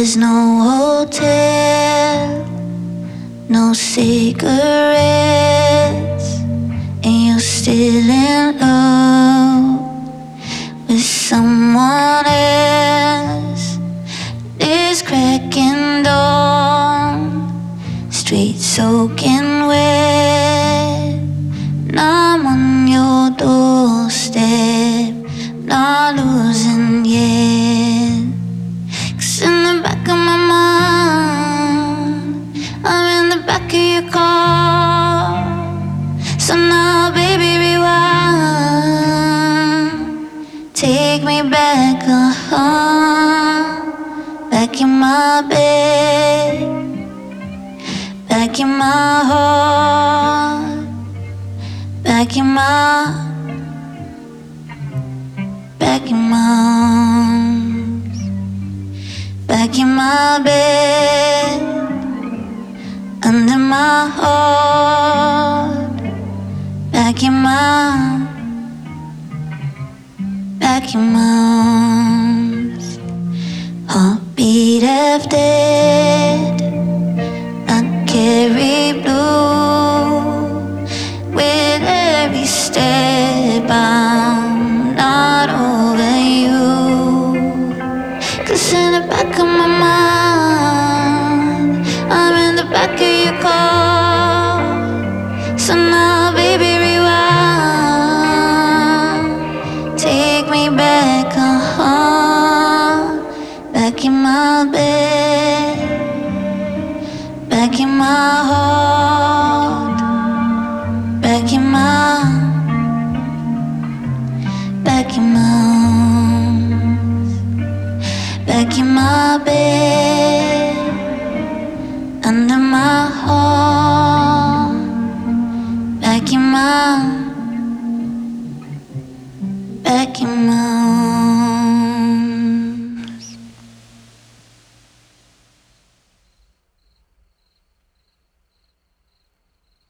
There's no hotel, no cigarettes, and you're still in love with someone else. This cracking dawn, street soaking wet, and I'm on your doorstep, not losing yet. 'Cause in the back of my mind, I'm in the back of your car. So now baby rewind, take me back, back in my bed, back in my heart, back in my arms, back in my bed, under my heart, back in my arms. Heartbeat half dead, I carry blue. With every step I'm not over you. 'Cause in the back of my mind, I'm in the back of your car. So now baby rewind, take me back, back in my bed, back in my heart, back in my arms, back in my bed, under my heart, back in my